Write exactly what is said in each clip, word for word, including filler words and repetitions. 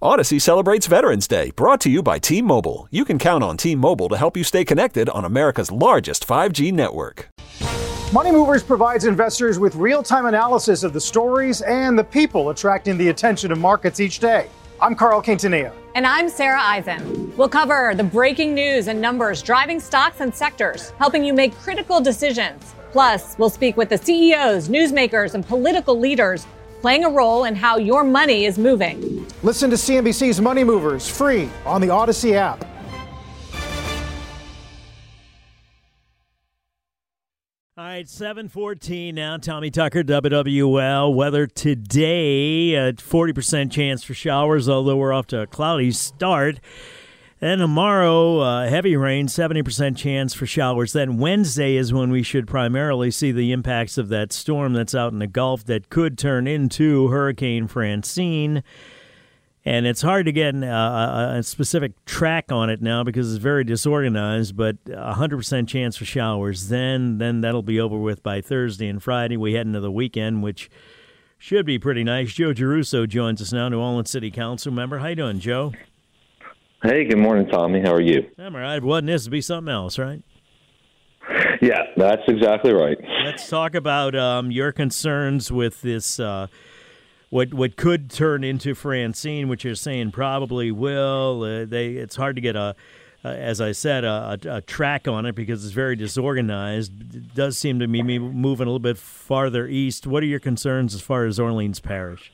Odyssey celebrates Veterans Day, brought to you by T-Mobile. You can count on T-Mobile to help you stay connected on America's largest five G network. Money Movers provides investors with real-time analysis of the stories and the people attracting the attention of markets each day. I'm Carl Quintanilla. And I'm Sarah Eisen. We'll cover the breaking news and numbers driving stocks and sectors, helping you make critical decisions. Plus, we'll speak with the C E Os, newsmakers, and political leaders playing a role in how your money is moving. Listen to C N B C's Money Movers free on the Odyssey app. All right, seven fourteen now. Tommy Tucker, W W L. Weather today, a forty percent chance for showers, although we're off to a cloudy start. And tomorrow, uh, heavy rain, seventy percent chance for showers. Then Wednesday is when we should primarily see the impacts of that storm that's out in the Gulf that could turn into Hurricane Francine. And it's hard to get uh, a specific track on it now because it's very disorganized, but one hundred percent chance for showers. Then then that'll be over with by Thursday and Friday. We head into the weekend, which should be pretty nice. Joe Giarrusso joins us now, New Orleans City Council member. How you doing, Joe? Hey, good morning, Tommy. How are you? I'm all right. Wasn't this to be something else, right? Yeah, that's exactly right. Let's talk about um, your concerns with this, uh, what what could turn into Francine, which you're saying probably will. Uh, they It's hard to get, a, uh, as I said, a, a, a track on it because it's very disorganized. It does seem to be moving a little bit farther east. What are your concerns as far as Orleans Parish?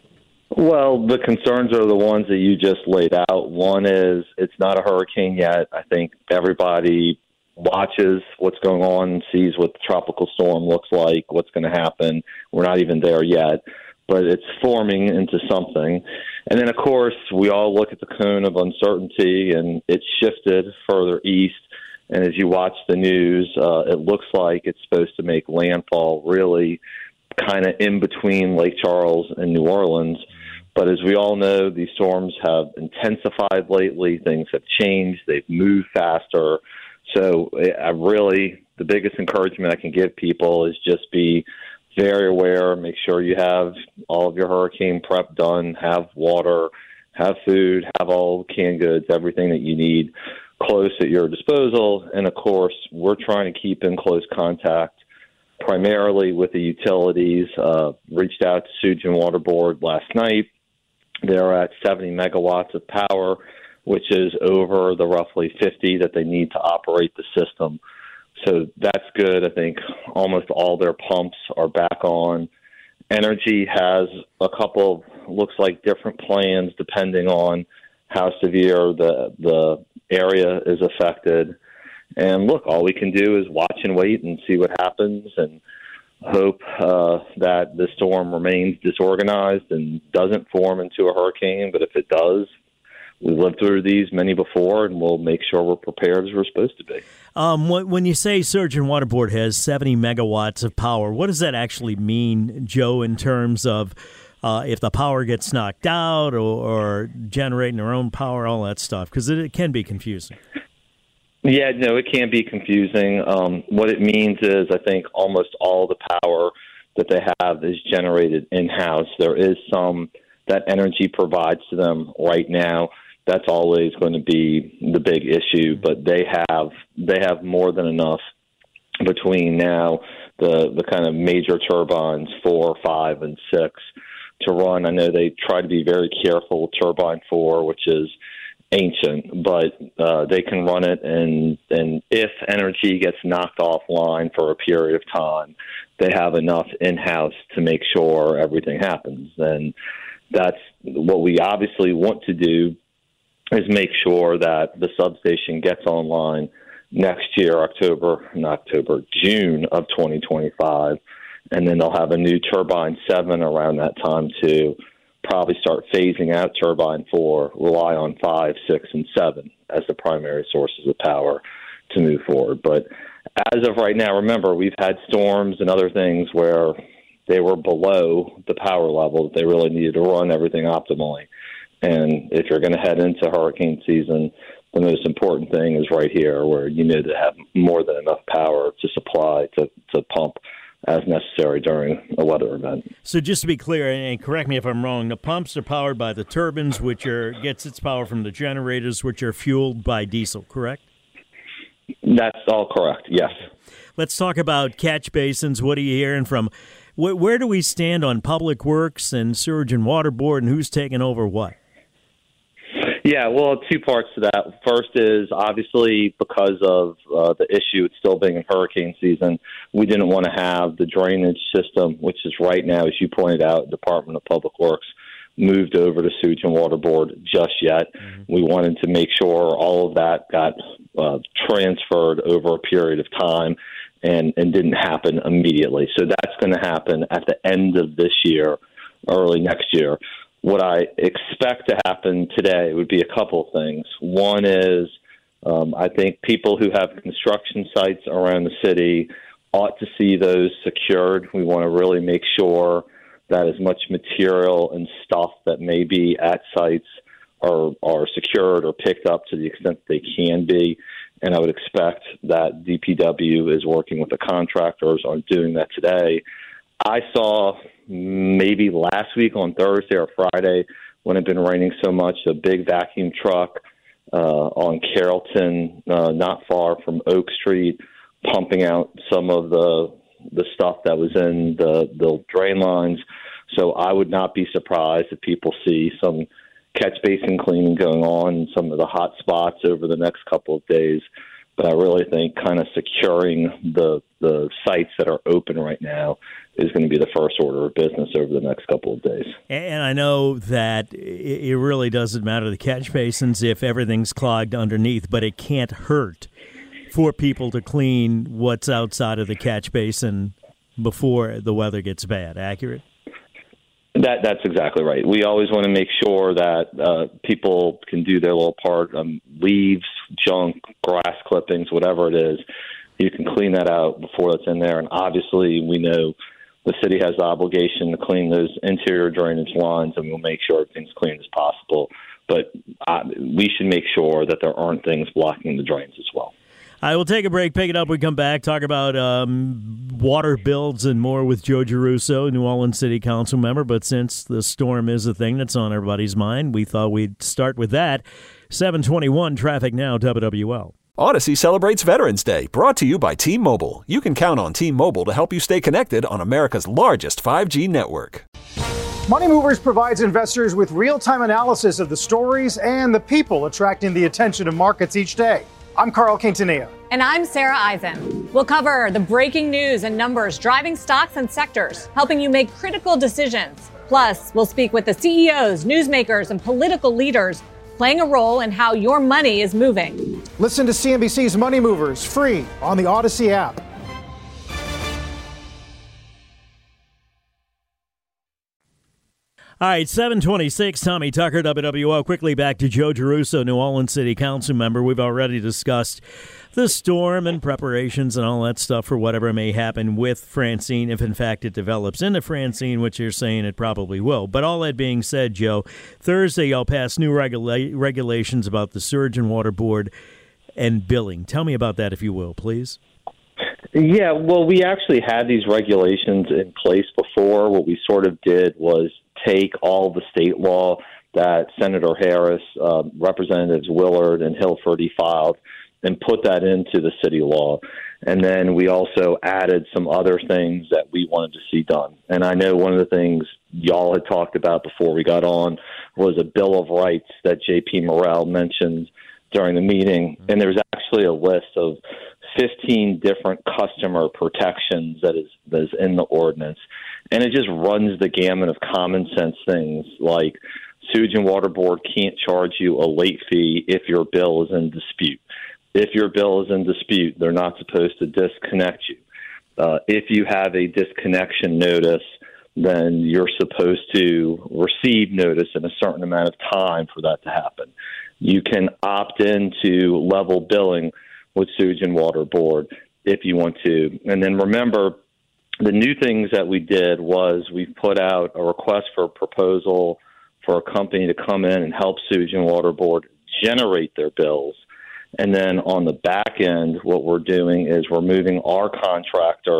Well, the concerns are the ones that you just laid out. One is it's not a hurricane yet. I think everybody watches what's going on and sees what the tropical storm looks like, what's going to happen. We're not even there yet, but it's forming into something. And then, of course, we all look at the cone of uncertainty, and it's shifted further east. And as you watch the news, uh, it looks like it's supposed to make landfall really kind of in between Lake Charles and New Orleans. But as we all know, these storms have intensified lately. Things have changed. They've moved faster. So I really, the biggest encouragement I can give people is just be very aware, make sure you have all of your hurricane prep done, have water, have food, have all canned goods, everything that you need close at your disposal. And, of course, we're trying to keep in close contact primarily with the utilities. Uh, reached out to Sujan Water Board last night. They're at seventy megawatts of power, which is over the roughly fifty that they need to operate the system. So that's good. I think almost all their pumps are back on. Energy has a couple, looks like different plans depending on how severe the the area is affected. And look, all we can do is watch and wait and see what happens and hope uh, that the storm remains disorganized and doesn't form into a hurricane. But if it does, we've lived through these many before, and we'll make sure we're prepared as we're supposed to be. Um, when you say Surgeon Water Board has seventy megawatts of power, what does that actually mean, Joe, in terms of uh, if the power gets knocked out or, or generating their own power, all that stuff? Because it, it can be confusing. Yeah, no, it can be confusing. Um, what it means is I think almost all the power that they have is generated in-house. There is some that energy provides to them right now. That's always going to be the big issue, but they have they have more than enough between now the the kind of major turbines, four, five, and six, to run. I know they try to be very careful with turbine four, which is ancient, but uh, they can run it, and, and if energy gets knocked offline for a period of time, they have enough in-house to make sure everything happens. And that's what we obviously want to do, is make sure that the substation gets online next year, October, not October, June of twenty twenty-five, and then they'll have a new turbine seven around that time too. Probably start phasing out turbine four, rely on five, six, and seven as the primary sources of power to move forward. But as of right now, remember, we've had storms and other things where they were below the power level that they really needed to run everything optimally. And if you're going to head into hurricane season, the most important thing is right here, where you need to have more than enough power to supply, to, to pump as necessary during a weather event. So just to be clear, and correct me if I'm wrong, the pumps are powered by the turbines, which are gets its power from the generators, which are fueled by diesel, correct? That's all correct, yes. Let's talk about catch basins. What are you hearing from, where, where do we stand on Public Works and Sewage and Water Board, and who's taking over what? Yeah, well, two parts to that. First is obviously because of uh, the issue, it's still being in hurricane season, we didn't want to have the drainage system, which is right now, as you pointed out, Department of Public Works, moved over to Sewage and Water Board just yet. Mm-hmm. We wanted to make sure all of that got uh, transferred over a period of time and, and didn't happen immediately. So that's going to happen at the end of this year, early next year. What I expect to happen today would be a couple of things. One is um, I think people who have construction sites around the city ought to see those secured. We want to really make sure that as much material and stuff that may be at sites are, are secured or picked up to the extent they can be. And I would expect that D P W is working with the contractors on doing that today. I saw maybe last week on Thursday or Friday when it had been raining so much, a big vacuum truck uh, on Carrollton, uh, not far from Oak Street, pumping out some of the the stuff that was in the, the drain lines. So I would not be surprised if people see some catch basin cleaning going on in some of the hot spots over the next couple of days. But I really think kind of securing the the sites that are open right now is going to be the first order of business over the next couple of days. And I know that it really doesn't matter the catch basins if everything's clogged underneath, but it can't hurt for people to clean what's outside of the catch basin before the weather gets bad. Accurate? That That's exactly right. We always want to make sure that uh, people can do their little part. Um, leaves, junk, grass clippings, whatever it is, you can clean that out before it's in there. And obviously we know the city has the obligation to clean those interior drainage lines, and we'll make sure everything's clean as possible. But uh, we should make sure that there aren't things blocking the drains as well. I will take a break, pick it up, we come back, talk about um, water bills and more with Joe Giarrusso, New Orleans City Council member. But since the storm is a thing that's on everybody's mind, we thought we'd start with that. seven twenty-one Traffic Now, W W L. Odyssey celebrates Veterans Day, brought to you by T-Mobile. You can count on T-Mobile to help you stay connected on America's largest five G network. Money Movers provides investors with real-time analysis of the stories and the people attracting the attention of markets each day. I'm Carl Quintanilla. And I'm Sarah Eisen. We'll cover the breaking news and numbers driving stocks and sectors, helping you make critical decisions. Plus, we'll speak with the C E Os, newsmakers, and political leaders playing a role in how your money is moving. Listen to C N B C's Money Movers free on the Odyssey app. All right, seven twenty-six, Tommy Tucker, W W L. Quickly back to Joe Giarrusso, New Orleans City Council member. We've already discussed the storm and preparations and all that stuff for whatever may happen with Francine, if in fact it develops into Francine, which you're saying it probably will. But all that being said, Joe, Thursday y'all passed new regula- regulations about the Sewage and Water Board and billing. Tell me about that, if you will, please. Yeah, well, we actually had these regulations in place before. What we sort of did was take all the state law that Senator Harris, uh, Representatives Willard and Hilferty filed and put that into the city law. And then we also added some other things that we wanted to see done. And I know one of the things y'all had talked about before we got on was a Bill of Rights that J P Morrell mentioned during the meeting. And there's actually a list of fifteen different customer protections that is, that is in the ordinance. And it just runs the gamut of common sense things like Sewage and Water Board can't charge you a late fee if your bill is in dispute. If your bill is in dispute, they're not supposed to disconnect you. Uh, if you have a disconnection notice, then you're supposed to receive notice in a certain amount of time for that to happen. You can opt into level billing with Sewage and Water Board if you want to. And then remember, the new things that we did was we put out a request for a proposal for a company to come in and help Sewage and Water Board generate their bills. And then on the back end, what we're doing is we're moving our contractor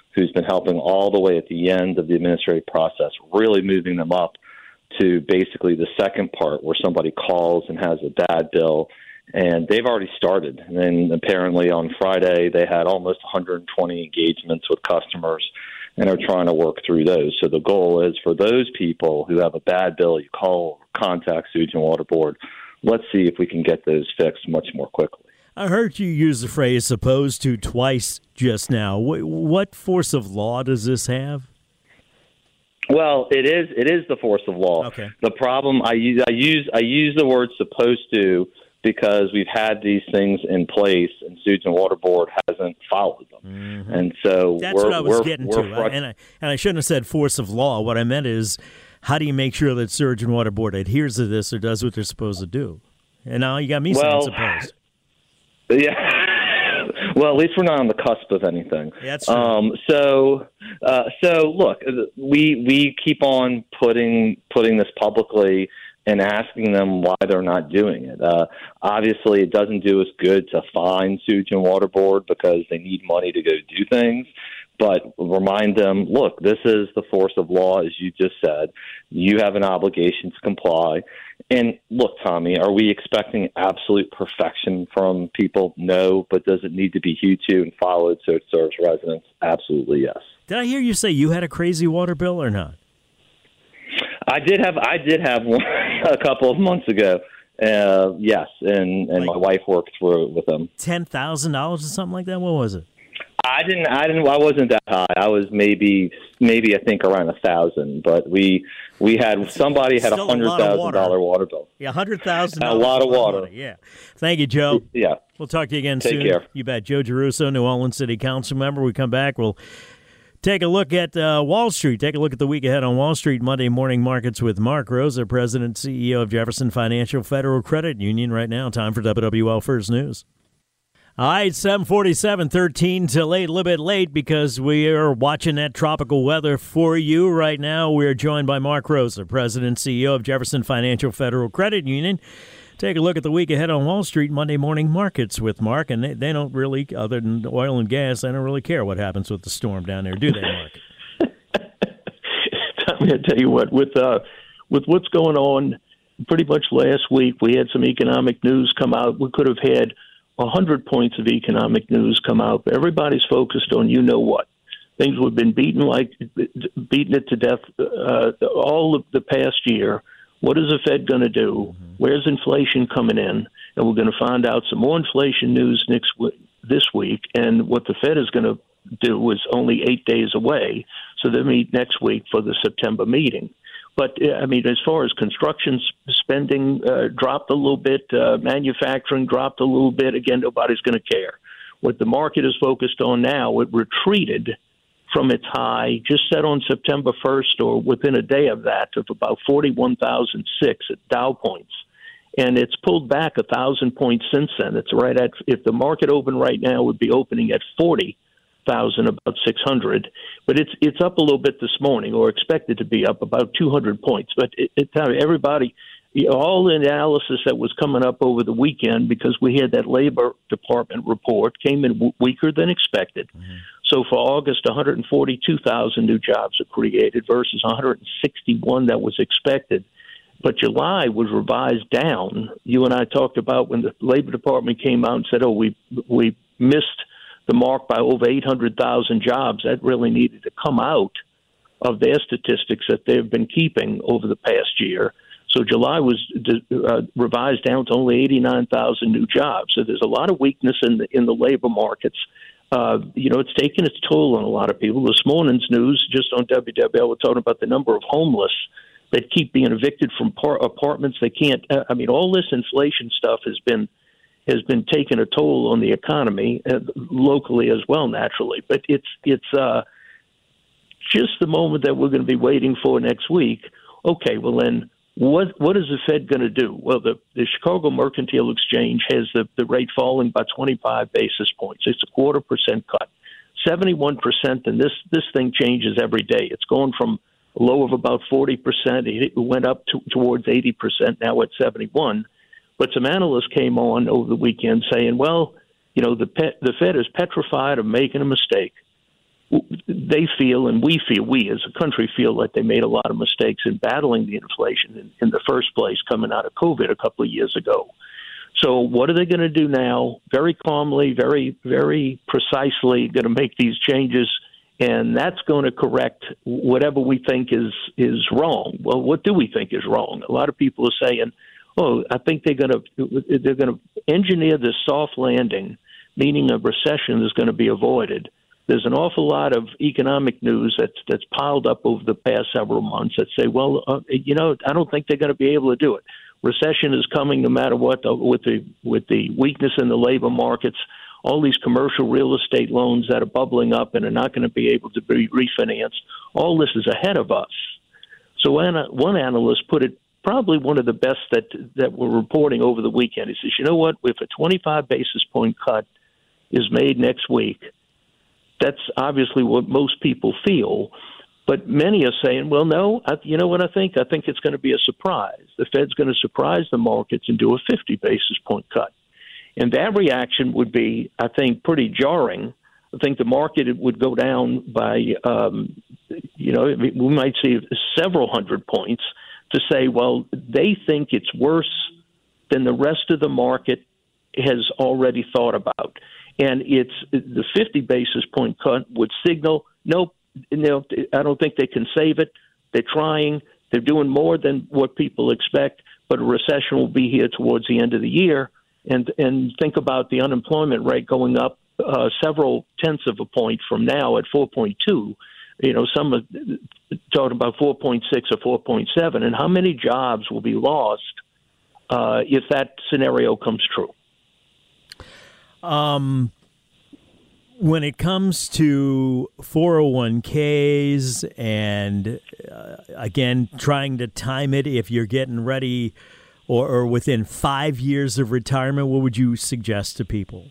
who's been helping all the way at the end of the administrative process, really moving them up to basically the second part where somebody calls and has a bad bill. And they've already started. And then apparently on Friday, they had almost one hundred twenty engagements with customers and are trying to work through those. So the goal is for those people who have a bad bill, you call, contact Sewage and Water Board. Let's see if we can get those fixed much more quickly. I heard you use the phrase supposed to twice just now. What force of law does this have? Well, it is it is the force of law. Okay. The problem, I use, I use, I use the word supposed to because we've had these things in place and Sewage and Water Board hasn't followed them. Mm-hmm. And so that's we're, what I was we're, getting we're to. Fr- and, I, and I shouldn't have said force of law. What I meant is, how do you make sure that Sewage and Water Board adheres to this or does what they're supposed to do? And now you got me well, saying supposed. Yeah. Well, at least we're not on the cusp of anything. Yeah, that's true. Um, so, uh, so look, we we keep on putting putting this publicly and asking them why they're not doing it. Uh, obviously, it doesn't do us good to fine Sewage and Water Board because they need money to go do things. But remind them, look, this is the force of law, as you just said. You have an obligation to comply. And look, Tommy, are we expecting absolute perfection from people? No, but does it need to be hewed to and followed so it serves residents? Absolutely, yes. Did I hear you say you had a crazy water bill or not? I did have I did have one a couple of months ago. Uh, yes, and, and like my wife worked through it with them. ten thousand dollars or something like that? What was it? I didn't. I didn't. I wasn't that high. I was maybe, maybe I think around a thousand. But we we had somebody had a hundred thousand dollar water bill. Yeah, hundred thousand. A lot of water. water. Yeah. Thank you, Joe. Yeah. We'll talk to you again Take soon. care. You bet. Joe Giarrusso, New Orleans City Council member. We come back. We'll take a look at uh, Wall Street. Take a look at the week ahead on Wall Street. Monday morning markets with Mark Rosa, President, C E O of Jefferson Financial Federal Credit Union. Right now, time for W W L First News. All right, seven forty-seven, thirteen till eight, a little bit late because we are watching that tropical weather for you right now. We're joined by Mark Rosa, President, C E O of Jefferson Financial Federal Credit Union. Take a look at the week ahead on Wall Street, Monday morning markets with Mark, and they, they don't really, other than oil and gas, they don't really care what happens with the storm down there, do they, Mark? I'm going to tell you what, with uh, with what's going on, pretty much last week we had some economic news come out. We could have had one hundred points of economic news come out. But everybody's focused on you know what. Things have been beaten like beating it to death uh, all of the past year. What is the Fed going to do? Mm-hmm. Where's inflation coming in? And we're going to find out some more inflation news next w- this week. And what the Fed is going to do is only eight days away. So they'll meet next week for the September meeting. But, I mean, as far as construction spending uh, dropped a little bit, uh, manufacturing dropped a little bit, again, nobody's going to care. What the market is focused on now, it retreated from its high, just set on September first or within a day of that, of about forty-one thousand six at Dow points. And it's pulled back one thousand points since then. It's right at, if the market opened right now, it would be opening at forty thousand, about six hundred. But it's it's up a little bit this morning, or expected to be up about two hundred points. But it, it, everybody, you know, all the analysis that was coming up over the weekend, because we had that Labor Department report, came in w- weaker than expected. Mm-hmm. So for August, one hundred forty-two thousand new jobs are created versus one hundred sixty-one that was expected. But July was revised down. You and I talked about when the Labor Department came out and said, oh, we we missed the mark by over eight hundred thousand jobs. That really needed to come out of their statistics that they've been keeping over the past year. So July was uh, revised down to only eighty-nine thousand new jobs. So there's a lot of weakness in the in the labor markets. Uh, you know, it's taken its toll on a lot of people. This morning's news, just on W W L, we're talking about the number of homeless that keep being evicted from par- apartments. They can't. Uh, I mean, all this inflation stuff has been has been taking a toll on the economy uh, locally as well, naturally. But it's it's uh, just the moment that we're going to be waiting for next week. Okay, well then, what what is the Fed going to do? Well, the, the Chicago Mercantile Exchange has the, the rate falling by twenty-five basis points. It's a quarter percent cut, seventy-one percent, and this this thing changes every day. It's going from a low of about forty percent. It went up to, towards eighty percent, now at seventy-one. But some analysts came on over the weekend saying, well, you know, the, Pe- the Fed is petrified of making a mistake. they feel, and we feel, we as a country feel like they made a lot of mistakes in battling the inflation in, in the first place coming out of COVID a couple of years ago. So what are they going to do now? Very calmly, very, very precisely going to make these changes, and that's going to correct whatever we think is is wrong. Well, what do we think is wrong? A lot of people are saying, "Oh, I think they're going to they're going to engineer this soft landing, meaning a recession is going to be avoided." There's an awful lot of economic news that's that's piled up over the past several months that say, "Well, uh, you know, I don't think they're going to be able to do it. Recession is coming no matter what, with the with the weakness in the labor markets, all these commercial real estate loans that are bubbling up and are not going to be able to be refinanced. All this is ahead of us." So one analyst put it, probably one of the best that that we're reporting over the weekend. He says, you know what, if a twenty-five basis point cut is made next week, that's obviously what most people feel. But many are saying, well, no, I, you know what I think? I think it's going to be a surprise. The Fed's going to surprise the markets and do a fifty basis point cut. And that reaction would be, I think, pretty jarring. I think the market would go down by, um, you know, we might see several hundred points to say, well, they think it's worse than the rest of the market has already thought about. And it's the fifty basis point cut would signal, nope, you know, I don't think they can save it. They're trying. They're doing more than what people expect, but a recession will be here towards the end of the year. And and think about the unemployment rate going up uh, several tenths of a point from now at four point two. You know, some are talking about four point six or four point seven. And how many jobs will be lost uh, if that scenario comes true? Um, when it comes to four oh one k's and, uh, again, trying to time it if you're getting ready or, or within five years of retirement, what would you suggest to people?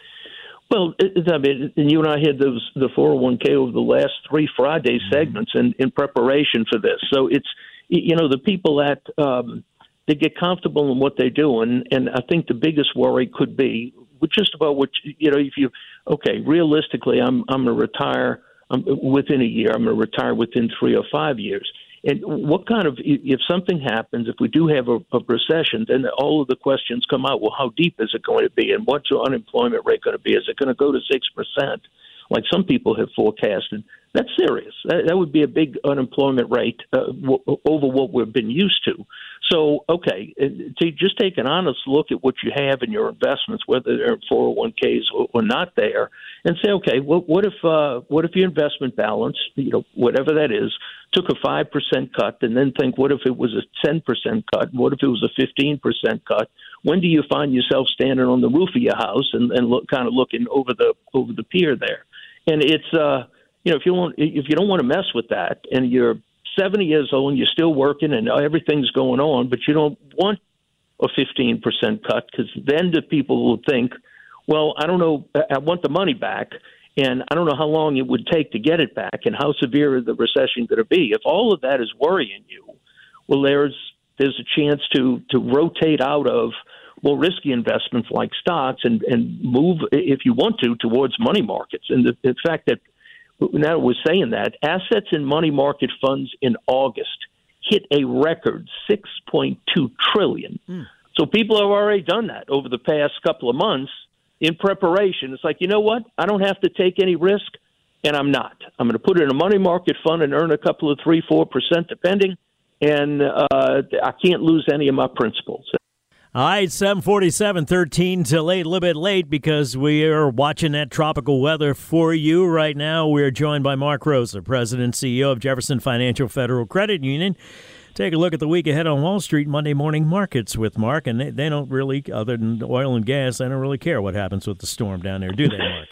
Well, I mean, and you and I had those, the four oh one k over the last three Friday segments in, in preparation for this. So it's, you know, the people that um, they get comfortable in what they're doing, and I think the biggest worry could be just about what, you know, if you, okay, realistically, I'm I'm going to retire um, within a year. I'm going to retire within three or five years. And what kind of, if something happens, if we do have a, a recession, then all of the questions come out. Well, how deep is it going to be? And what's the unemployment rate going to be? Is it going to go to six percent, like some people have forecasted? That's serious. That, that would be a big unemployment rate uh, w- over what we've been used to. So, okay, to just take an honest look at what you have in your investments, whether they're four oh one k's or, or not there, and say, okay, well, what if uh, what if your investment balance, you know, whatever that is, took a five percent cut, and then think, what if it was a ten percent cut? What if it was a fifteen percent cut? When do you find yourself standing on the roof of your house and, and look, kind of looking over the over the pier there? And it's uh, you know, if you want, if you don't want to mess with that, and you're seventy years old and you're still working and everything's going on, but you don't want a fifteen percent cut, because then the people will think, well, I don't know, I want the money back, and I don't know how long it would take to get it back, and how severe is the recession going to be. If all of that is worrying you, well, there's there's a chance to to rotate out of more risky investments like stocks and, and move, if you want to, towards money markets. And the, the fact that now we're saying that assets in money market funds in August hit a record six point two trillion dollars. Mm. So people have already done that over the past couple of months in preparation. It's like, you know what? I don't have to take any risk, and I'm not. I'm going to put it in a money market fund and earn a couple of three, four percent depending, and uh, I can't lose any of my principles. All right, seven forty-seven, thirteen till eight, a little bit late because we are watching that tropical weather for you right now. We're joined by Mark Rosa, President and C E O of Jefferson Financial Federal Credit Union. Take a look at the week ahead on Wall Street, Monday morning markets with Mark, and they, they don't really, other than oil and gas, they don't really care what happens with the storm down there, do they, Mark?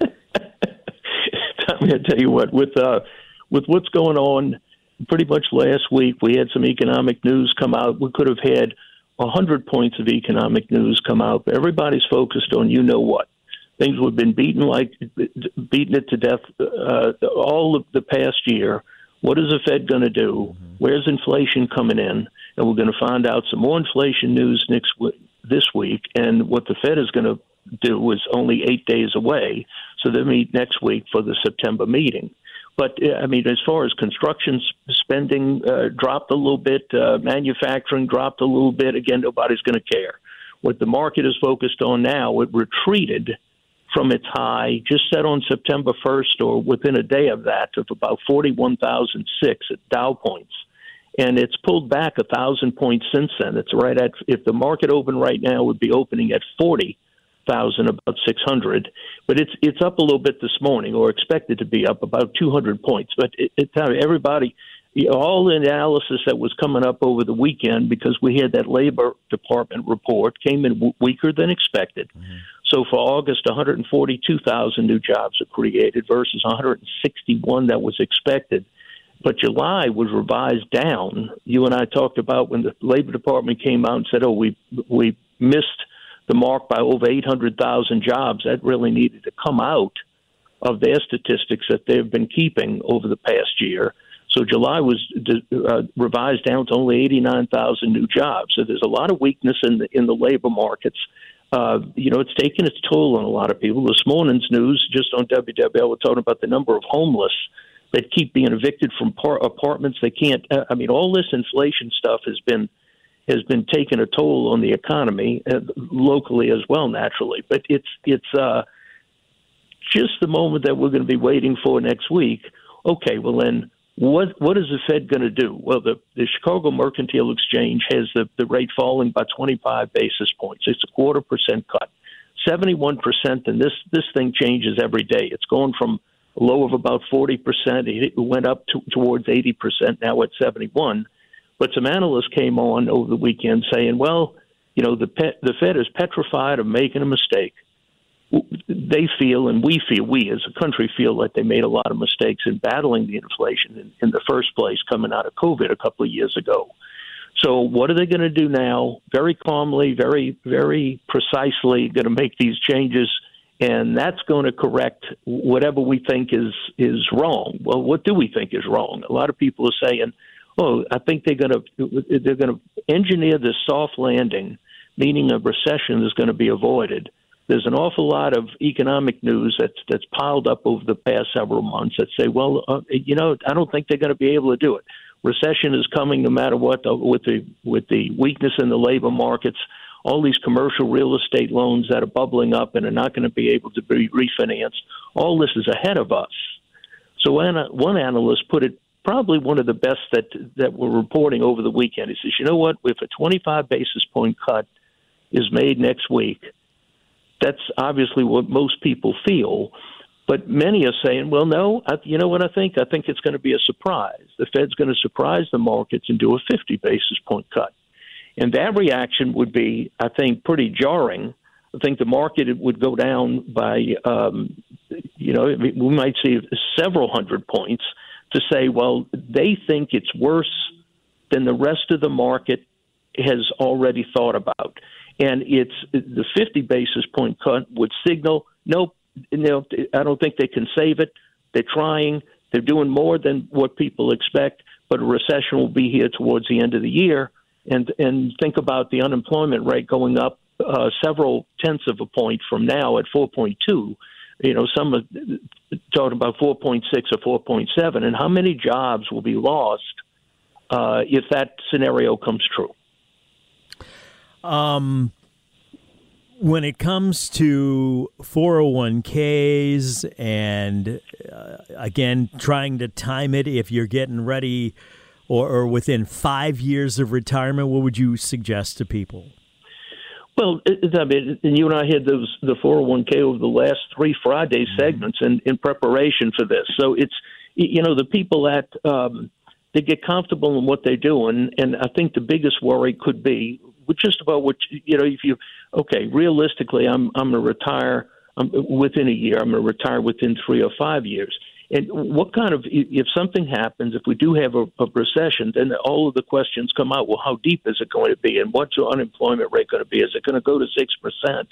I'm going to tell you what, with uh, with what's going on, pretty much last week we had some economic news come out. We could have had one hundred points of economic news come out. Everybody's focused on you know what. Things have been beaten like beating it to death uh, all of the past year. What is the Fed going to do? Mm-hmm. Where's inflation coming in? And we're going to find out some more inflation news next w- this week. And what the Fed is going to do is only eight days away. So they meet next week for the September meeting. But, I mean, as far as construction spending uh, dropped a little bit, uh, manufacturing dropped a little bit, again, nobody's going to care. What the market is focused on now, it retreated from its high just set on September first or within a day of that of about forty-one thousand six at Dow points. And it's pulled back one thousand points since then. It's right at, if the market open right now, it would be opening at forty thousand, about six hundred. But it's it's up a little bit this morning, or expected to be up about two hundred points. But it, it, everybody, all the analysis that was coming up over the weekend, because we had that Labor Department report, came in w- weaker than expected. Mm-hmm. So for August, one hundred forty-two thousand new jobs are created versus one hundred sixty-one that was expected. But July was revised down. You and I talked about when the Labor Department came out and said, oh, we we missed the mark by over eight hundred thousand jobs. That really needed to come out of their statistics that they've been keeping over the past year. So July was uh, revised down to only eighty-nine thousand new jobs. So there's a lot of weakness in the in the labor markets. Uh, you know, it's taken its toll on a lot of people. This morning's news, just on W W L, we're talking about the number of homeless that keep being evicted from par- apartments. They can't. Uh, I mean, all this inflation stuff has been has been taking a toll on the economy uh, locally as well, naturally. But it's it's uh, just the moment that we're going to be waiting for next week. Okay, well then, what what is the Fed going to do? Well, the, the Chicago Mercantile Exchange has the, the rate falling by twenty-five basis points. It's a quarter percent cut, seventy-one percent, and this this thing changes every day. It's going from a low of about forty percent. It went up to, towards eighty percent, now at seventy-one. But some analysts came on over the weekend saying, well, you know, the pet, the Fed is petrified of making a mistake. They feel, and we feel, we as a country feel that they made a lot of mistakes in battling the inflation in, in the first place coming out of COVID a couple of years ago. So what are they going to do now? Very calmly, very, very precisely going to make these changes, and that's going to correct whatever we think is is wrong. Well, what do we think is wrong? A lot of people are saying, oh, I think they're going to they're going to engineer this soft landing, meaning a recession is going to be avoided. There's an awful lot of economic news that's that's piled up over the past several months that say, well, uh, you know, I don't think they're going to be able to do it. Recession is coming no matter what, uh, with the with the weakness in the labor markets, all these commercial real estate loans that are bubbling up and are not going to be able to be refinanced. All this is ahead of us. So one, one analyst put it probably one of the best that that we're reporting over the weekend. He says, you know what, if a twenty-five basis point cut is made next week, that's obviously what most people feel. But many are saying, well, no, I, you know what I think? I think it's going to be a surprise. The Fed's going to surprise the markets and do a fifty basis point cut. And that reaction would be, I think, pretty jarring. I think the market would go down by, um, you know, we might see several hundred points to say, well, they think it's worse than the rest of the market has already thought about. And it's the fifty basis point cut would signal, nope, you know, I don't think they can save it. They're trying. They're doing more than what people expect, but a recession will be here towards the end of the year. And and think about the unemployment rate going up uh, several tenths of a point from now at four point two. You know, some are talking about four point six or four point seven. And how many jobs will be lost uh, if that scenario comes true? Um, when it comes to four oh one k's and, uh, again, trying to time it if you're getting ready or, or within five years of retirement, what would you suggest to people? Well, I mean, and you and I had those the four oh one k over the last three Friday segments in, in preparation for this. So it's, you know, the people that um, they get comfortable in what they're doing, and I think the biggest worry could be just about what, you know, if you, okay, realistically, I'm I'm going to retire um, within a year. I'm going to retire within three or five years. And what kind of, if something happens, if we do have a, a recession, then all of the questions come out. Well, how deep is it going to be? And what's the unemployment rate going to be? Is it going to go to six percent?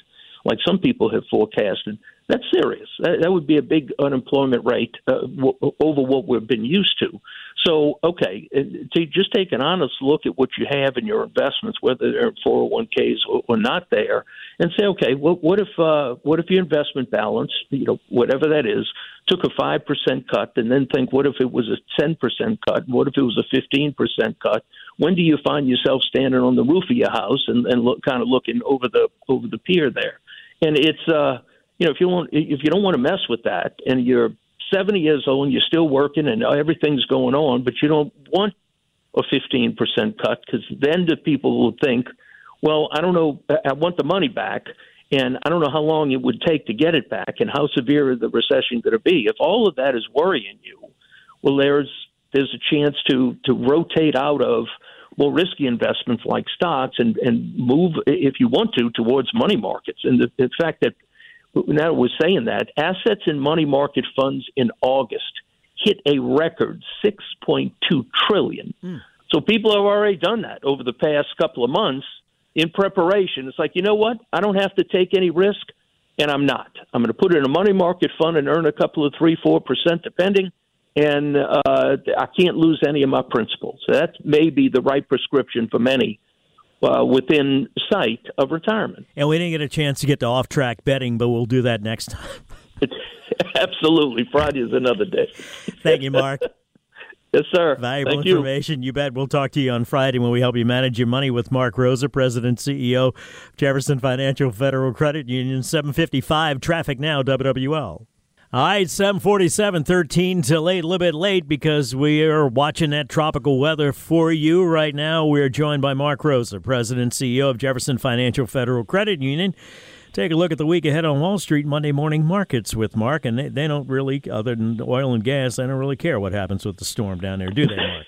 like some people have forecasted, that's serious. That, that would be a big unemployment rate uh, w- over what we've been used to. So, okay, to just take an honest look at what you have in your investments, whether they're four oh one k's or, or not there, and say, okay, well, what if uh, what if your investment balance, you know, whatever that is, took a five percent cut, and then think, what if it was a ten percent cut? What if it was a fifteen percent cut? When do you find yourself standing on the roof of your house and, and look, kind of looking over the over the pier there? And it's uh, you know, if you want, if you don't want to mess with that, and you're seventy years old and you're still working and everything's going on, but you don't want a fifteen percent cut, because then the people will think, well, I don't know, I want the money back, and I don't know how long it would take to get it back, and how severe is the recession going to be. If all of that is worrying you, well, there's there's a chance to to rotate out of more risky investments like stocks and, and move, if you want to, towards money markets. And the, the fact that now we're saying that assets in money market funds in August hit a record six point two trillion dollars. Mm. So people have already done that over the past couple of months in preparation. It's like, you know what? I don't have to take any risk, and I'm not. I'm going to put it in a money market fund and earn a couple of three, four percent depending. And uh, I can't lose any of my principal. So that may be the right prescription for many uh, within sight of retirement. And we didn't get a chance to get to off-track betting, but we'll do that next time. Absolutely. Friday is another day. Thank you, Mark. Yes, sir. Valuable Thank information. You. you bet. We'll talk to you on Friday when we help you manage your money with Mark Rosa, President, C E O, Jefferson Financial Federal Credit Union. seven fifty-five Traffic Now, W W L. All right, seven forty-seven, thirteen till eight, a little bit late because we are watching that tropical weather for you right now. We're joined by Mark Rosa, President and C E O of Jefferson Financial Federal Credit Union. Take a look at the week ahead on Wall Street, Monday morning markets with Mark, and they, they don't really, other than oil and gas, they don't really care what happens with the storm down there, do they, Mark?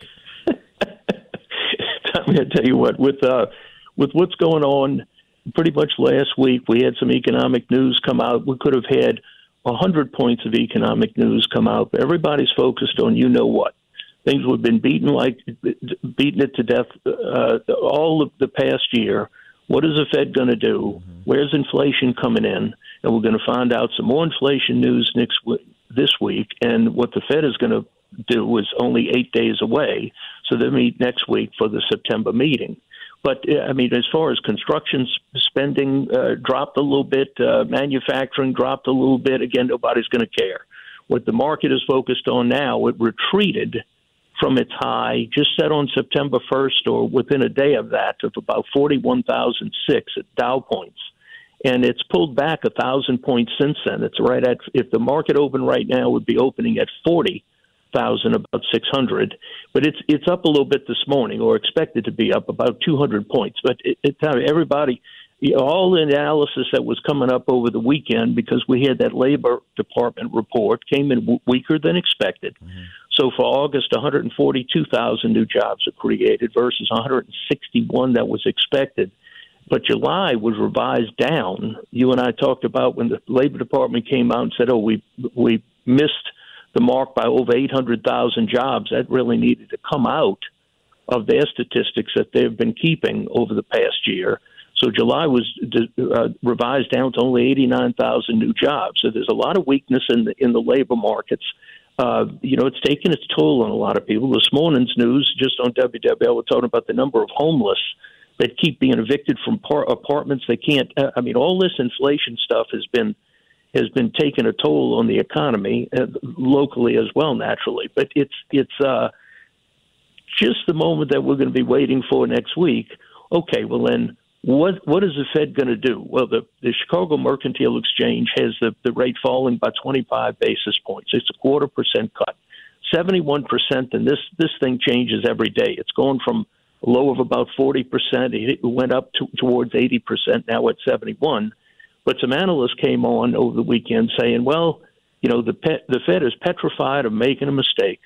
I'm going to tell you what, with uh, with what's going on, pretty much last week we had some economic news come out. We could have had one hundred points of economic news come out. Everybody's focused on you know what. Things we've been beaten like beating it to death uh, all of the past year. What is the Fed going to do? Mm-hmm. Where's inflation coming in? And we're going to find out some more inflation news next w- this week. And what the Fed is going to do is only eight days away. So they'll meet next week for the September meeting. But, I mean, as far as construction spending uh, dropped a little bit, uh, manufacturing dropped a little bit, again, nobody's going to care. What the market is focused on now, it retreated from its high just set on September first or within a day of that of about forty-one thousand six at Dow points. And it's pulled back one thousand points since then. It's right at, if the market open right now, it would be opening at forty thousand, about six hundred. But it's it's up a little bit this morning, or expected to be up about two hundred points. But it, it everybody, you know, all the analysis that was coming up over the weekend, because we had that Labor Department report, came in w- weaker than expected. Mm-hmm. So for August, one hundred forty-two thousand new jobs are created versus one hundred sixty-one that was expected. But July was revised down. You and I talked about when the Labor Department came out and said, oh, we we missed the mark by over eight hundred thousand jobs. That really needed to come out of their statistics that they've been keeping over the past year. So July was uh, revised down to only eighty-nine thousand new jobs. So there's a lot of weakness in the in the labor markets. Uh, you know, it's taken its toll on a lot of people. This morning's news, just on W W L, we're talking about the number of homeless that keep being evicted from par- apartments. They can't. Uh, I mean, all this inflation stuff has been has been taking a toll on the economy uh, locally as well, naturally. But it's it's uh, just the moment that we're going to be waiting for next week. Okay, well then, what what is the Fed going to do? Well, the, the Chicago Mercantile Exchange has the, the rate falling by twenty-five basis points. It's a quarter percent cut, seventy-one percent, and this this thing changes every day. It's going from a low of about forty percent. It went up to, towards eighty percent, now at seventy-one. But some analysts came on over the weekend saying, well, you know, the pe- the Fed is petrified of making a mistake.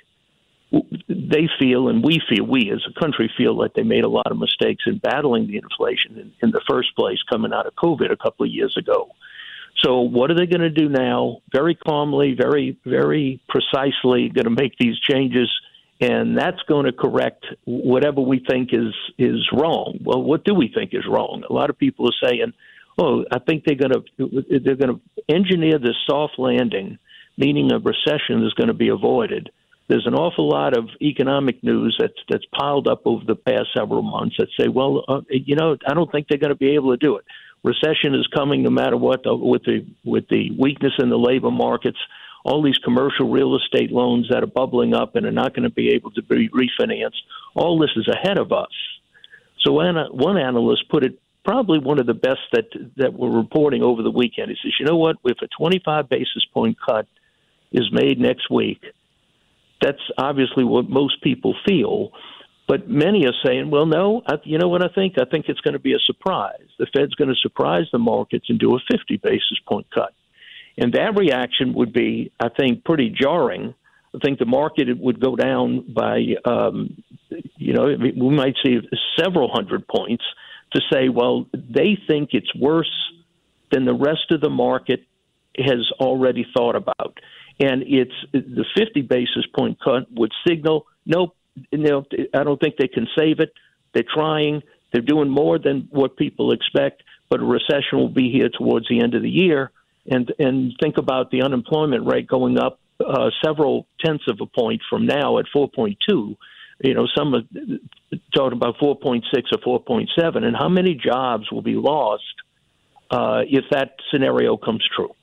They feel, and we feel, we as a country feel like they made a lot of mistakes in battling the inflation in, in the first place coming out of COVID a couple of years ago. So what are they going to do now? Very calmly, very, very precisely going to make these changes, and that's going to correct whatever we think is is wrong. Well, what do we think is wrong? A lot of people are saying, oh, I think they're going to they're going to engineer this soft landing, meaning a recession is going to be avoided. There's an awful lot of economic news that's that's piled up over the past several months that say, well, uh, you know, I don't think they're going to be able to do it. Recession is coming no matter what, uh, with the with the weakness in the labor markets, all these commercial real estate loans that are bubbling up and are not going to be able to be refinanced. All this is ahead of us. So one, one analyst put it, probably one of the best that that we're reporting over the weekend. He says, you know what, if a twenty-five basis point cut is made next week, that's obviously what most people feel. But many are saying, well, no, I, you know what I think? I think it's going to be a surprise. The Fed's going to surprise the markets and do a fifty basis point cut. And that reaction would be, I think, pretty jarring. I think the market would go down by, um, you know, we might see several hundred points to say, well, they think it's worse than the rest of the market has already thought about. And it's the fifty basis point cut would signal, nope, you know, I don't think they can save it. They're trying. They're doing more than what people expect, but a recession will be here towards the end of the year. And and think about the unemployment rate going up uh, several tenths of a point from now at four point two. You know, some are talking about four point six or four point seven. And how many jobs will be lost uh, if that scenario comes true?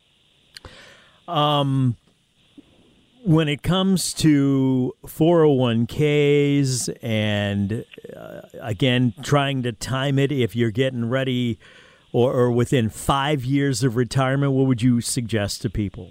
Um, when it comes to four oh one k's and, uh, again, trying to time it if you're getting ready or, or within five years of retirement, what would you suggest to people?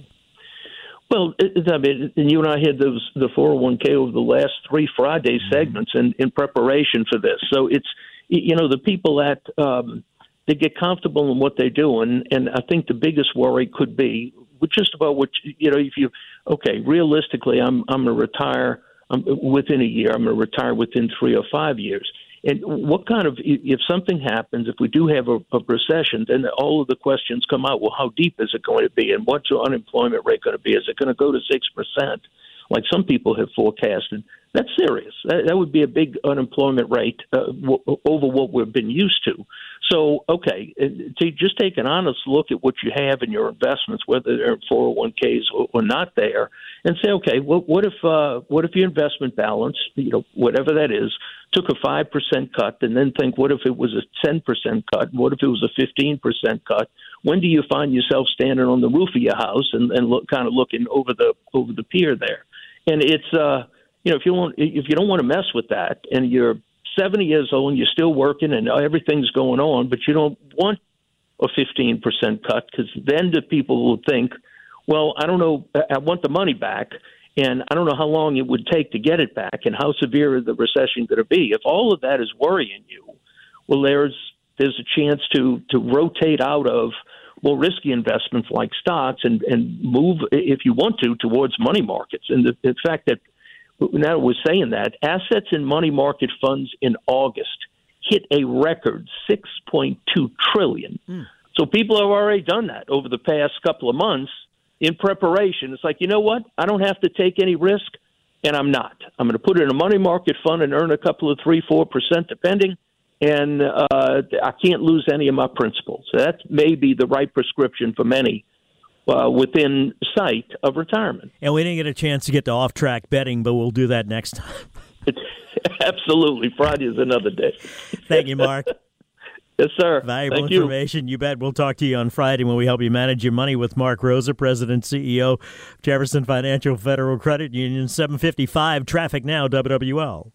Well, it, I mean, and you and I had those, the four oh one k over the last three Friday segments in, in preparation for this. So it's, you know, the people that um, they get comfortable in what they do. And, and I think the biggest worry could be just about what, you know, if you, okay, realistically, I'm I'm going to retire um, within a year. I'm going to retire within three or five years. And what kind of, if something happens, if we do have a, a recession, then all of the questions come out. Well, how deep is it going to be? And what's the unemployment rate going to be? Is it going to go to six percent? Like some people have forecasted? That's serious. That, that would be a big unemployment rate uh, w- over what we've been used to. So, okay, to just take an honest look at what you have in your investments, whether they're in four oh one k's or, or not there, and say, okay, well, what if uh, what if your investment balance, you know, whatever that is, took a five percent cut, and then think, what if it was a ten percent cut? What if it was a fifteen percent cut? When do you find yourself standing on the roof of your house and, and look, kind of looking over the over the pier there? And it's, uh, you know, if you want, if you don't want to mess with that, and you're seventy years old and you're still working and everything's going on, but you don't want a fifteen percent cut, because then the people will think, well, I don't know, I want the money back, and I don't know how long it would take to get it back, and how severe is the recession going to be. If all of that is worrying you, well, there's there's a chance to to rotate out of more risky investments like stocks and, and move, if you want to, towards money markets. And the, the fact that now we're saying that assets in money market funds in August hit a record six point two trillion dollars. Mm. So people have already done that over the past couple of months in preparation. It's like, you know what? I don't have to take any risk, and I'm not. I'm going to put it in a money market fund and earn a couple of three, four percent depending. And uh, I can't lose any of my principal. So that may be the right prescription for many uh, within sight of retirement. And we didn't get a chance to get to off-track betting, but we'll do that next time. Absolutely. Friday is another day. Thank you, Mark. Yes, sir. Valuable Thank information. You. you bet. We'll talk to you on Friday when we help you manage your money with Mark Rosa, President, C E O, Jefferson Financial Federal Credit Union. seven fifty-five Traffic Now, W W L.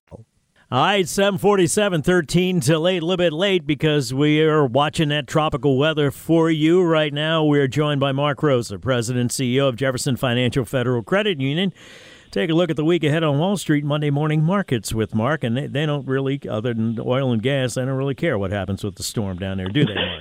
All right, seven forty-seven, thirteen till eight, a little bit late because we are watching that tropical weather for you right now. We're joined by Mark Rosa, President and C E O of Jefferson Financial Federal Credit Union. Take a look at the week ahead on Wall Street, Monday morning markets with Mark, and they, they don't really, other than oil and gas, they don't really care what happens with the storm down there, do they, Mark?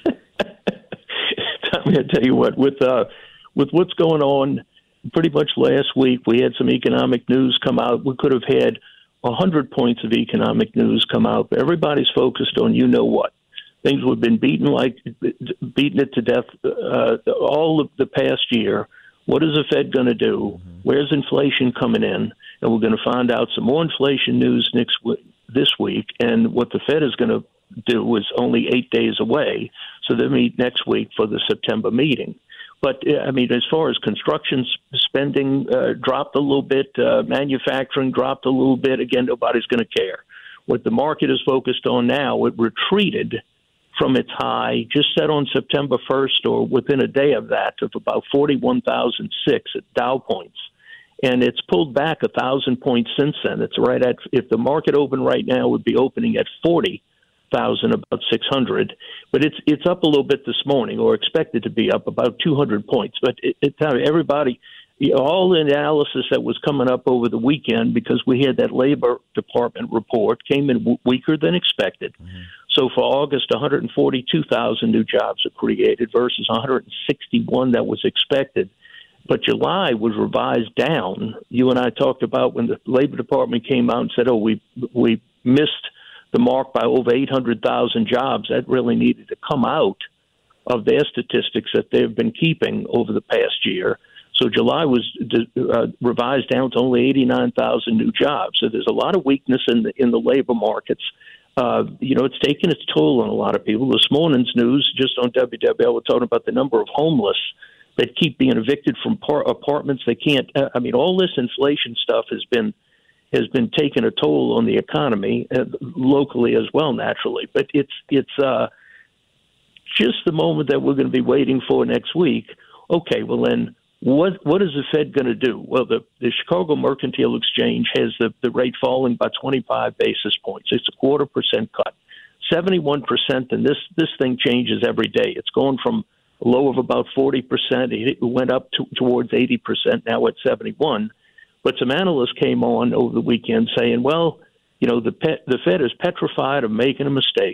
I'm going to tell you what, with, uh, with what's going on, pretty much last week we had some economic news come out. We could have had one hundred points of economic news come out. Everybody's focused on you know what. Things we've been beaten like beating it to death uh, all of the past year. What is the Fed going to do? Mm-hmm. Where's inflation coming in? And we're going to find out some more inflation news next w- this week, and what the Fed is going to do is only eight days away, so they meet next week for the September meeting. But, I mean, as far as construction spending uh, dropped a little bit, uh, manufacturing dropped a little bit, again, nobody's going to care. What the market is focused on now, it retreated from its high just set on September first or within a day of that of about forty-one thousand six at Dow points. And it's pulled back one thousand points since then. It's right at, if the market open right now, it would be opening at forty thousand, about six hundred. But it's it's up a little bit this morning, or expected to be up about two hundred points. But it, it, everybody, all the analysis that was coming up over the weekend, because we had that Labor Department report, came in w- weaker than expected. Mm-hmm. So for August, one hundred forty-two thousand new jobs are created versus one hundred sixty-one that was expected. But July was revised down. You and I talked about when the Labor Department came out and said, oh, we we missed the mark by over eight hundred thousand jobs. That really needed to come out of their statistics that they've been keeping over the past year. So July was uh, revised down to only eighty-nine thousand new jobs. So there's a lot of weakness in the, in the labor markets. Uh, you know, it's taken its toll on a lot of people. This morning's news, just on W W L, we're talking about the number of homeless that keep being evicted from par- apartments. They can't. Uh, I mean, all this inflation stuff has been has been taking a toll on the economy uh, locally as well, naturally. But it's it's uh, just the moment that we're going to be waiting for next week. Okay, well then, what what is the Fed going to do? Well, the, the Chicago Mercantile Exchange has the, the rate falling by twenty-five basis points. It's a quarter percent cut, seventy-one percent, and this this thing changes every day. It's going from a low of about forty percent. It went up to, towards eighty percent, now at seventy-one. But some analysts came on over the weekend saying, well, you know, the pe- the Fed is petrified of making a mistake.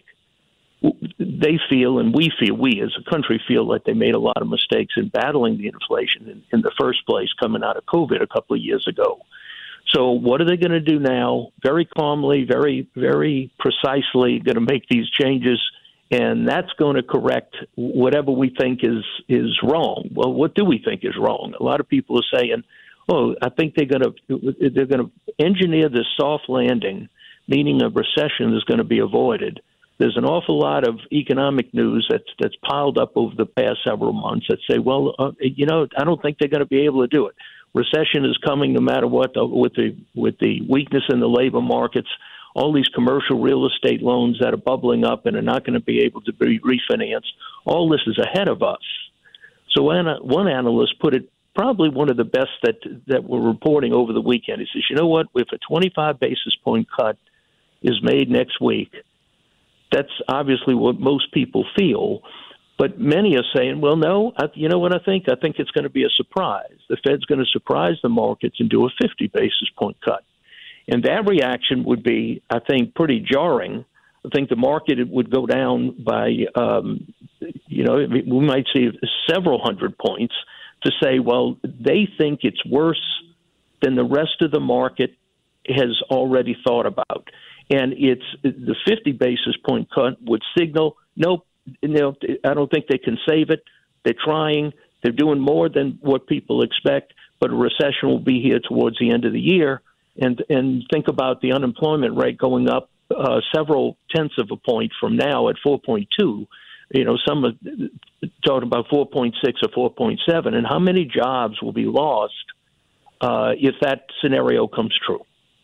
They feel, and we feel, we as a country feel like they made a lot of mistakes in battling the inflation in, in the first place coming out of COVID a couple of years ago. So what are they going to do now? Very calmly, very, very precisely going to make these changes, and that's going to correct whatever we think is is wrong. Well, what do we think is wrong? A lot of people are saying, oh, I think they're going to they're going to engineer this soft landing, meaning a recession is going to be avoided. There's an awful lot of economic news that's that's piled up over the past several months that say, well, uh, you know, I don't think they're going to be able to do it. Recession is coming no matter what, uh, with the with the weakness in the labor markets, all these commercial real estate loans that are bubbling up and are not going to be able to be refinanced. All this is ahead of us. So one, one analyst put it, probably one of the best that that we're reporting over the weekend. He says, you know what, if a twenty-five basis point cut is made next week, that's obviously what most people feel, but many are saying, well, no, I, you know what I think? I think it's going to be a surprise. The Fed's going to surprise the markets and do a fifty basis point cut. And that reaction would be, I think, pretty jarring. I think the market would go down by, um, you know, we might see several hundred points to say, well, they think it's worse than the rest of the market has already thought about. And it's the fifty basis point cut would signal, nope, you know, I don't think they can save it. They're trying. They're doing more than what people expect, but a recession will be here towards the end of the year. And and think about the unemployment rate going up uh, several tenths of a point from now at four point two. You know, some are talking about four point six or four point seven. And how many jobs will be lost uh, if that scenario comes true?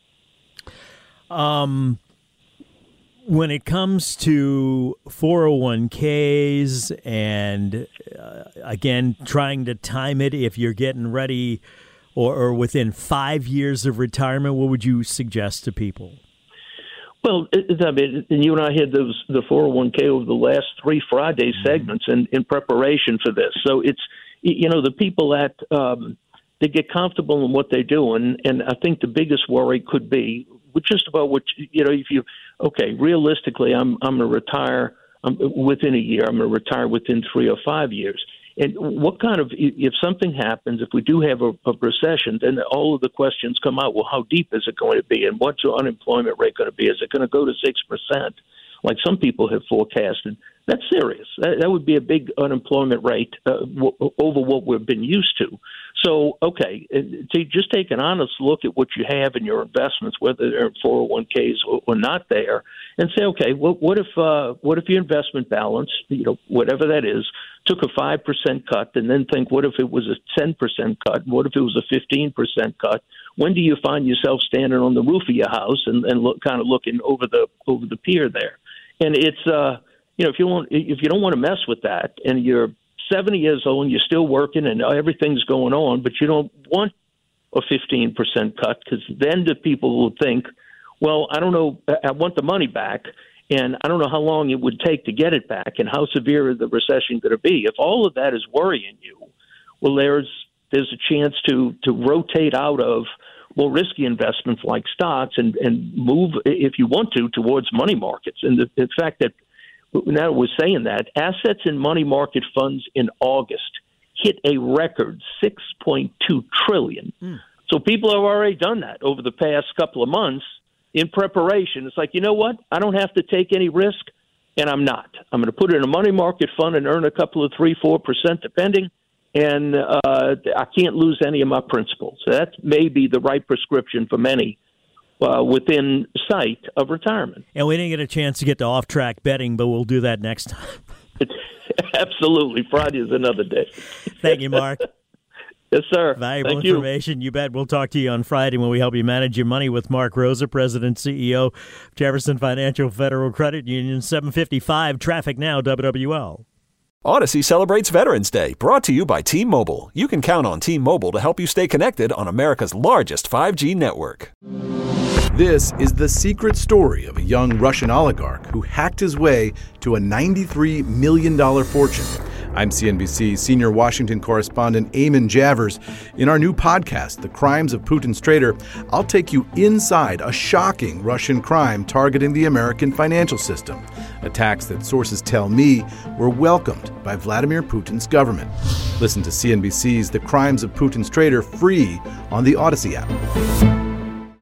Um, when it comes to four oh one k's and, uh, again, trying to time it if you're getting ready or, or within five years of retirement, what would you suggest to people? Well, I mean, you and I had those the four oh one k over the last three Friday segments in, in preparation for this. So it's, you know, the people that um, they get comfortable in what they're doing, and I think the biggest worry could be just about what, you know, if you, okay, realistically, I'm I'm going to retire um, within a year. I'm going to retire within three or five years. And what kind of, if something happens, if we do have a, a recession, then all of the questions come out. Well, how deep is it going to be? And what's the unemployment rate going to be? Is it going to go to six percent, like some people have forecasted? That's serious. That, that would be a big unemployment rate uh, w- over what we've been used to. So, okay, to just take an honest look at what you have in your investments, whether they're in four oh one k's or, or not there, and say, okay, well, what if uh, what if your investment balance, you know, whatever that is, took a five percent cut, and then think, what if it was a ten percent cut? What if it was a fifteen percent cut? When do you find yourself standing on the roof of your house and, and look, kind of looking over the over the pier there? And it's uh, you know, if you want if you don't want to mess with that, and you're seventy years old and you're still working and everything's going on, but you don't want a fifteen percent cut, because then the people will think, well, I don't know, I want the money back, and I don't know how long it would take to get it back, and how severe the recession going to be. If all of that is worrying you, well, there's there's a chance to to rotate out of more risky investments like stocks and, and move, if you want to, towards money markets. And the, the fact that now we're saying that assets in money market funds in August hit a record six point two trillion dollars. Mm. So people have already done that over the past couple of months in preparation. It's like, you know what? I don't have to take any risk, and I'm not. I'm going to put it in a money market fund and earn a couple of three, four percent depending, and uh, I can't lose any of my principal. So that may be the right prescription for many uh, within sight of retirement. And we didn't get a chance to get to off-track betting, but we'll do that next time. Absolutely. Friday is another day. Thank you, Mark. Yes, sir. Valuable Thank information. You. you bet. We'll talk to you on Friday when we help you manage your money with Mark Rosa, President, C E O of Jefferson Financial Federal Credit Union. seven fifty-five Traffic Now, W W L. Odyssey celebrates Veterans Day, brought to you by T-Mobile. You can count on T-Mobile to help you stay connected on America's largest five G network. This is the secret story of a young Russian oligarch who hacked his way to a ninety-three million dollars fortune. I'm C N B C senior Washington correspondent Eamon Javers. In our new podcast, The Crimes of Putin's Traitor, I'll take you inside a shocking Russian crime targeting the American financial system. Attacks that sources tell me were welcomed by Vladimir Putin's government. Listen to C N B C's The Crimes of Putin's Traitor free on the Odyssey app.